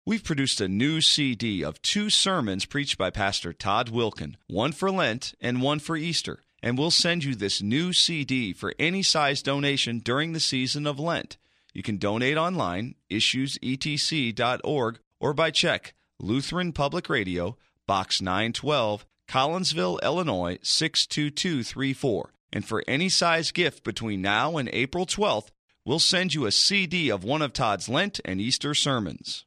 We've produced a new CD of 2 sermons preached by Pastor Todd Wilken, one for Lent and one for Easter. And we'll send you this new CD for any size donation during the season of Lent. You can donate online, issuesetc.org, or by check, Lutheran Public Radio, Box 912, Collinsville, Illinois, 62234. And for any size gift between now and April 12th, we'll send you a CD of one of Todd's Lent and Easter sermons.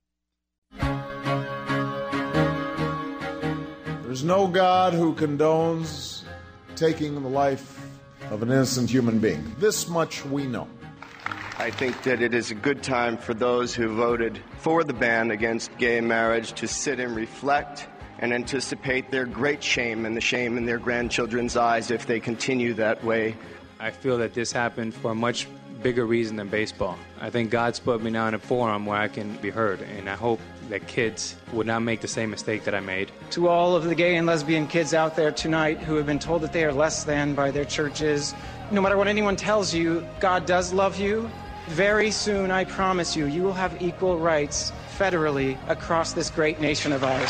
There's no God who condones taking the life of an innocent human being. This much we know. I think that it is a good time for those who voted for the ban against gay marriage to sit and reflect and anticipate their great shame and the shame in their grandchildren's eyes if they continue that way. I feel that this happened for a much bigger reason than baseball. I think God's put me now in a forum where I can be heard, and I hope that kids would not make the same mistake that I made. To all of the gay and lesbian kids out there tonight who have been told that they are less than by their churches, no matter what anyone tells you, God does love you. Very soon, I promise you, you will have equal rights federally across this great nation of ours.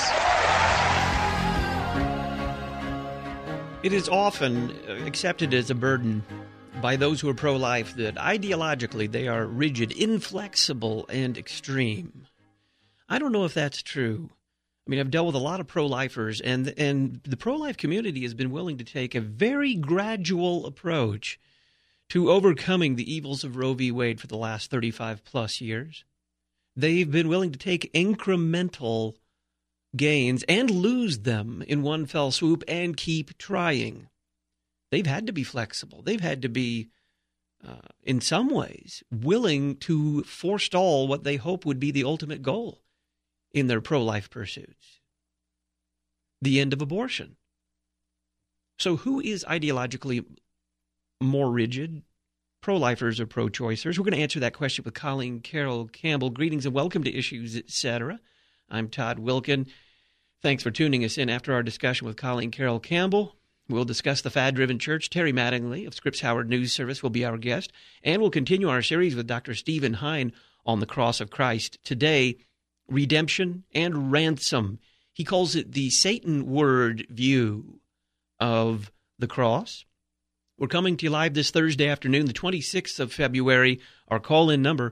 It is often accepted as a burden by those who are pro-life that ideologically they are rigid, inflexible, and extreme. I don't know if that's true. I mean, I've dealt with a lot of pro-lifers, and the pro-life community has been willing to take a very gradual approach to overcoming the evils of Roe v. Wade for the last 35-plus years. They've been willing to take incremental gains and lose them in one fell swoop and keep trying. They've had to be flexible. They've had to be, in some ways, willing to forestall what they hope would be the ultimate goal in their pro-life pursuits, the end of abortion. So who is ideologically more rigid, pro-lifers or pro-choicers? We're going to answer that question with Colleen Carroll Campbell. Greetings and welcome to Issues, Etc. I'm Todd Wilken. Thanks for tuning us in. After our discussion with Colleen Carroll Campbell, we'll discuss the fad-driven church. Terry Mattingly of Scripps Howard News Service will be our guest. And we'll continue our series with Dr. Stephen Hein on the cross of Christ. Today, redemption and ransom. He calls it the Satan word view of the cross. We're coming to you live this Thursday afternoon, the 26th of February. Our call-in number,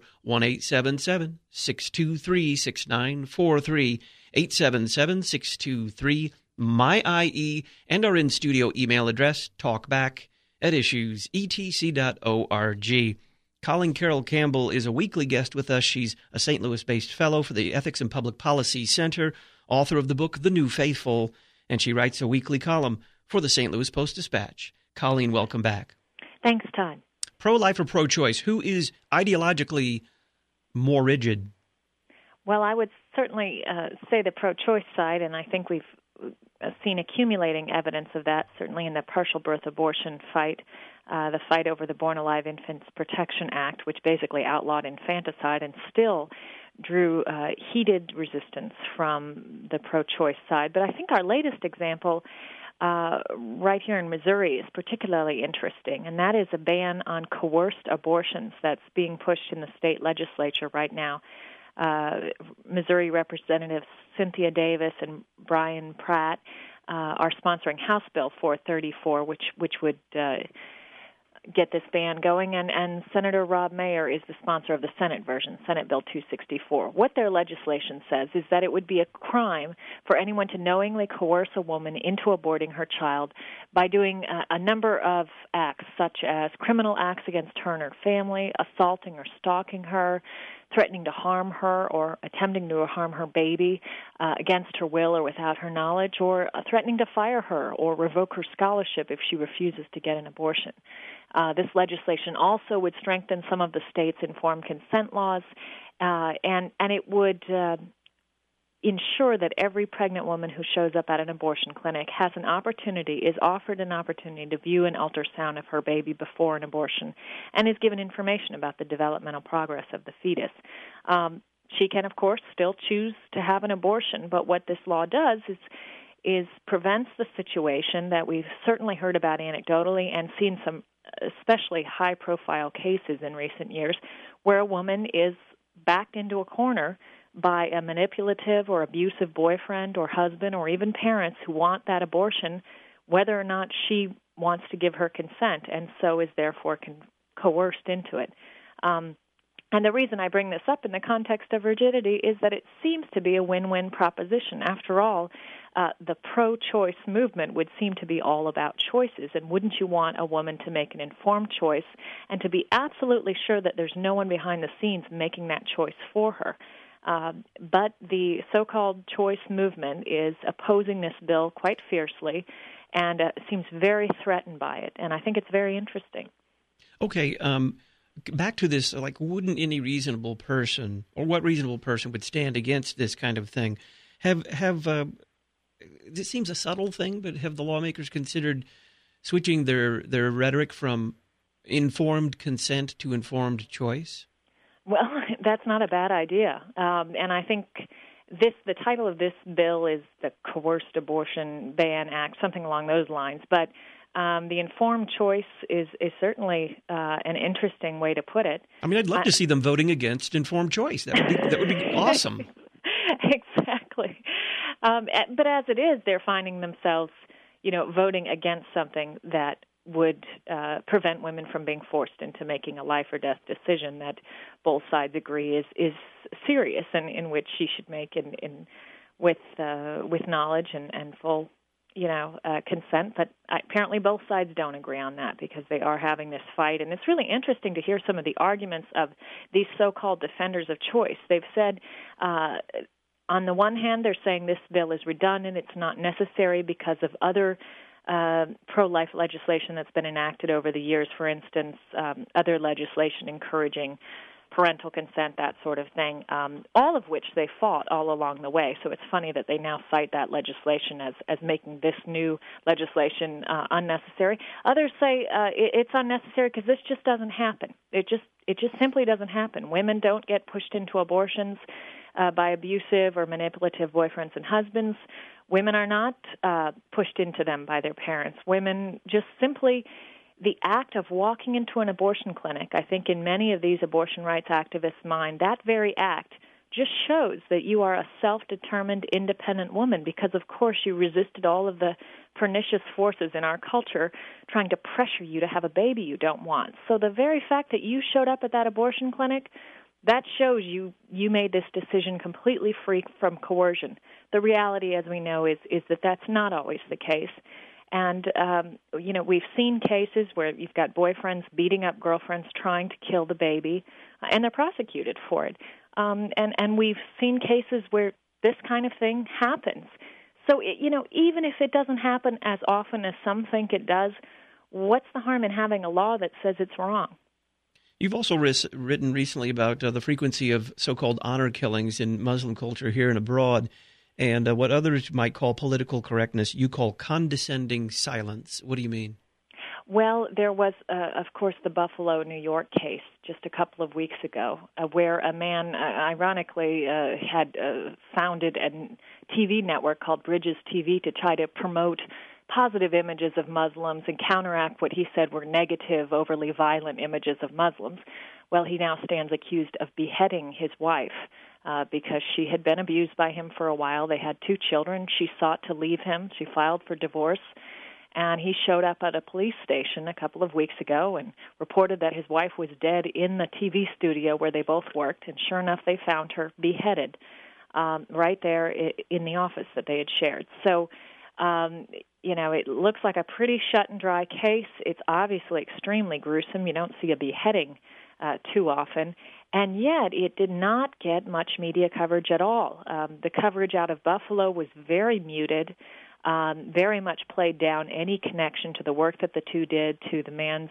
1-877-623-6943, 877-623-MY-IE, and our in-studio email address, talkback@issuesetc.org. Colleen Carroll Campbell is a weekly guest with us. She's a St. Louis-based fellow for the Ethics and Public Policy Center, author of the book The New Faithful, and she writes a weekly column for the St. Louis Post-Dispatch. Colleen, welcome back. Thanks, Todd. Pro-life or pro-choice, who is ideologically more rigid? Well, I would certainly say the pro-choice side, and I think we've seen accumulating evidence of that, certainly in the partial birth abortion fight, the fight over the Born Alive Infants Protection Act, which basically outlawed infanticide and still drew heated resistance from the pro-choice side. But I think our latest example right here in Missouri is particularly interesting, and that is a ban on coerced abortions that's being pushed in the state legislature right now. Missouri Representatives Cynthia Davis and Brian Pratt are sponsoring House Bill 434, which would get this ban going, and Senator Rob Mayer is the sponsor of the Senate version, Senate Bill 264. What their legislation says is that it would be a crime for anyone to knowingly coerce a woman into aborting her child by doing a number of acts, such as criminal acts against her and her family, assaulting or stalking her, threatening to harm her or attempting to harm her baby against her will or without her knowledge, or threatening to fire her or revoke her scholarship if she refuses to get an abortion. This legislation also would strengthen some of the state's informed consent laws, and it would ensure that every pregnant woman who shows up at an abortion clinic is offered an opportunity to view an ultrasound of her baby before an abortion and is given information about the developmental progress of the fetus. She can, of course, still choose to have an abortion, but what this law does is prevents the situation that we've certainly heard about anecdotally and seen some especially high-profile cases in recent years where a woman is backed into a corner by a manipulative or abusive boyfriend or husband or even parents who want that abortion, whether or not she wants to give her consent, and so is therefore coerced into it. And the reason I bring this up in the context of rigidity is that it seems to be a win-win proposition. After all, the pro-choice movement would seem to be all about choices, and wouldn't you want a woman to make an informed choice and to be absolutely sure that there's no one behind the scenes making that choice for her? But the so-called choice movement is opposing this bill quite fiercely and seems very threatened by it, and I think it's very interesting. Okay, back to this, like, wouldn't any reasonable person, or what reasonable person would stand against this kind of thing? This seems a subtle thing, but have the lawmakers considered switching their rhetoric from informed consent to informed choice? Well, that's not a bad idea, and I think the title of this bill is the Coerced Abortion Ban Act, something along those lines, but the informed choice is certainly an interesting way to put it. I mean, I'd love to see them voting against informed choice. That would be awesome. Exactly. But as it is, they're finding themselves, voting against something that would prevent women from being forced into making a life or death decision that both sides agree is serious and in which she should make with knowledge and full consent, but apparently both sides don't agree on that because they are having this fight. And it's really interesting to hear some of the arguments of these so-called defenders of choice. They've said, on the one hand, they're saying this bill is redundant, it's not necessary because of other pro-life legislation that's been enacted over the years, for instance, other legislation encouraging parental consent, that sort of thing, all of which they fought all along the way. So it's funny that they now cite that legislation as making this new legislation unnecessary. Others say it's unnecessary because this just doesn't happen. It just simply doesn't happen. Women don't get pushed into abortions by abusive or manipulative boyfriends and husbands. Women are not pushed into them by their parents. Women just simply, the act of walking into an abortion clinic, I think in many of these abortion rights activists' mind, that very act just shows that you are a self-determined, independent woman because, of course, you resisted all of the pernicious forces in our culture trying to pressure you to have a baby you don't want. So the very fact that you showed up at that abortion clinic, that shows you made this decision completely free from coercion. The reality, as we know, is that that's not always the case. And, we've seen cases where you've got boyfriends beating up girlfriends trying to kill the baby, and they're prosecuted for it. And we've seen cases where this kind of thing happens. So, even if it doesn't happen as often as some think it does, what's the harm in having a law that says it's wrong? You've also written recently about the frequency of so-called honor killings in Muslim culture here and abroad, and what others might call political correctness, you call condescending silence. What do you mean? Well, there was, of course, the Buffalo, New York case just a couple of weeks ago where a man, ironically, had founded a TV network called Bridges TV to try to promote positive images of Muslims and counteract what he said were negative, overly violent images of Muslims. Well, he now stands accused of beheading his wife because she had been abused by him for a while. They had 2 children. She sought to leave him. She filed for divorce. And he showed up at a police station a couple of weeks ago and reported that his wife was dead in the TV studio where they both worked. And sure enough, they found her beheaded right there in the office that they had shared. So, it looks like a pretty shut-and-dry case. It's obviously extremely gruesome. You don't see a beheading too often. And yet it did not get much media coverage at all. The coverage out of Buffalo was very muted, very much played down any connection to the work that the two did, to the man's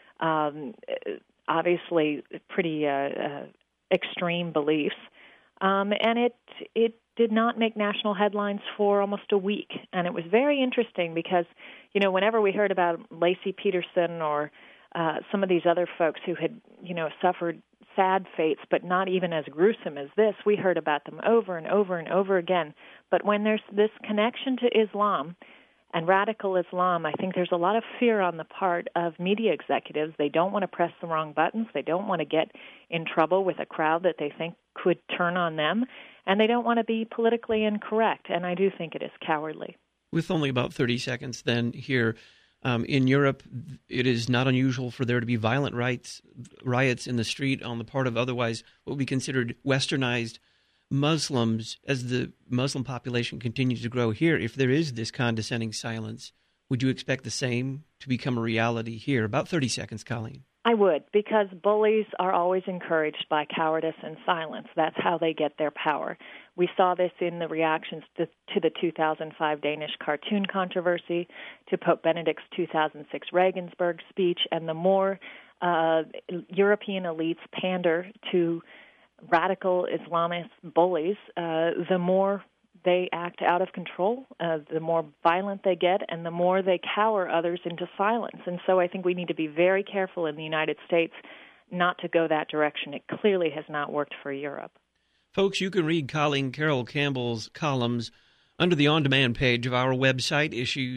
obviously pretty extreme beliefs. And it did not make national headlines for almost a week. And it was very interesting because, whenever we heard about Lacey Peterson or some of these other folks who had, suffered sad fates, but not even as gruesome as this, we heard about them over and over and over again. But when there's this connection to Islam and radical Islam, I think there's a lot of fear on the part of media executives. They don't want to press the wrong buttons. They don't want to get in trouble with a crowd that they think could turn on them. and they don't want to be politically incorrect, and I do think it is cowardly. With only about 30 seconds then here, in Europe, it is not unusual for there to be violent riots in the street on the part of otherwise what would be considered westernized Muslims. As the Muslim population continues to grow here, if there is this condescending silence, would you expect the same to become a reality here? About 30 seconds, Colleen. I would, because bullies are always encouraged by cowardice and silence. That's how they get their power. We saw this in the reactions to the 2005 Danish cartoon controversy, to Pope Benedict's 2006 Regensburg speech, and the more European elites pander to radical Islamist bullies, the more they act out of control, the more violent they get, and the more they cower others into silence. And so I think we need to be very careful in the United States not to go that direction. It clearly has not worked for Europe. Folks, you can read Colleen Carroll Campbell's columns under the on-demand page of our website,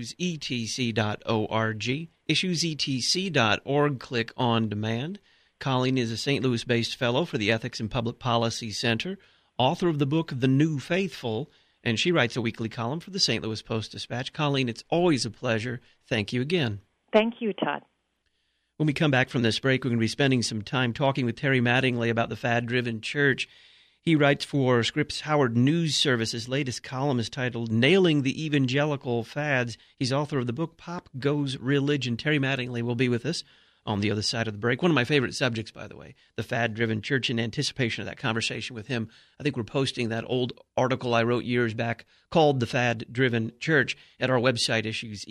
issuesetc.org. Issuesetc.org, click On Demand. Colleen is a St. Louis-based fellow for the Ethics and Public Policy Center, author of the book The New Faithful, and she writes a weekly column for the St. Louis Post-Dispatch. Colleen, it's always a pleasure. Thank you again. Thank you, Todd. When we come back from this break, we're going to be spending some time talking with Terry Mattingly about the fad-driven church. He writes for Scripps Howard News Service. His latest column is titled Nailing the Evangelical Fads. He's author of the book Pop Goes Religion. Terry Mattingly will be with us on the other side of the break. One of my favorite subjects, by the way, the fad-driven church. In anticipation of that conversation with him, I think we're posting that old article I wrote years back called The Fad-Driven Church at our website,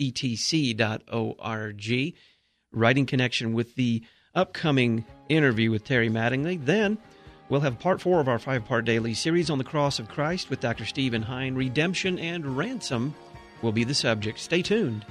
issuesetc.org, right in connection with the upcoming interview with Terry Mattingly. Then we'll have part 4 of our 5-part daily series on the cross of Christ with Dr. Stephen Hein. Redemption and ransom will be the subject. Stay tuned.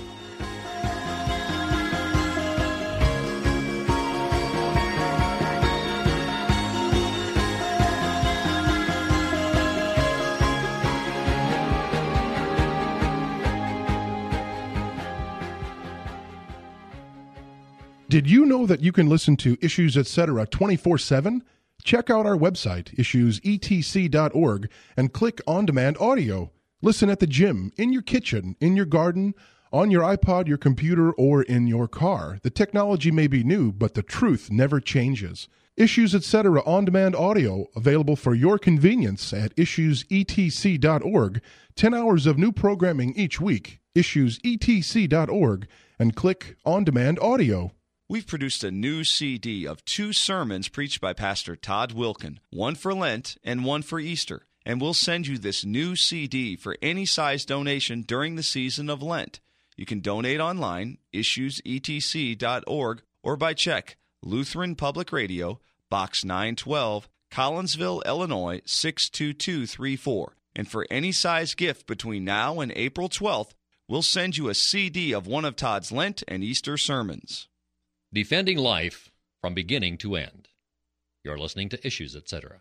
Did you know that you can listen to Issues Etc. 24/7? Check out our website, issuesetc.org, and click On Demand Audio. Listen at the gym, in your kitchen, in your garden, on your iPod, your computer, or in your car. The technology may be new, but the truth never changes. Issues Etc. On Demand Audio, available for your convenience at issuesetc.org. 10 hours of new programming each week. Issuesetc.org, and click On Demand Audio. We've produced a new CD of 2 sermons preached by Pastor Todd Wilken, one for Lent and one for Easter. And we'll send you this new CD for any size donation during the season of Lent. You can donate online, issuesetc.org, or by check, Lutheran Public Radio, Box 912, Collinsville, Illinois, 62234. And for any size gift between now and April 12th, we'll send you a CD of one of Todd's Lent and Easter sermons. Defending life from beginning to end. You're listening to Issues, Etc.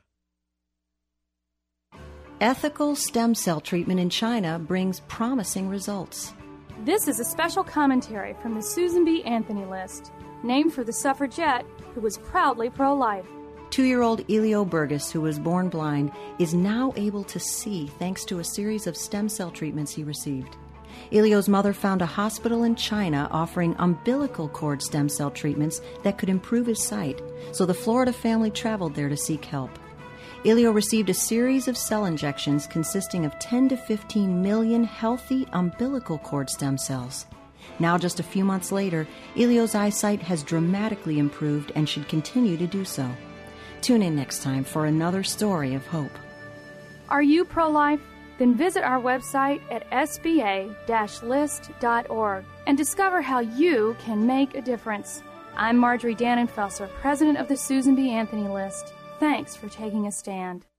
Ethical stem cell treatment in China brings promising results. This is a special commentary from the Susan B. Anthony List, named for the suffragette who was proudly pro-life. 2-year-old Elio Burgess, who was born blind, is now able to see thanks to a series of stem cell treatments he received. Elio's mother found a hospital in China offering umbilical cord stem cell treatments that could improve his sight, so the Florida family traveled there to seek help. Elio received a series of cell injections consisting of 10 to 15 million healthy umbilical cord stem cells. Now, just a few months later, Elio's eyesight has dramatically improved and should continue to do so. Tune in next time for another story of hope. Are you pro-life? Then visit our website at sba-list.org and discover how you can make a difference. I'm Marjorie Dannenfelser, president of the Susan B. Anthony List. Thanks for taking a stand.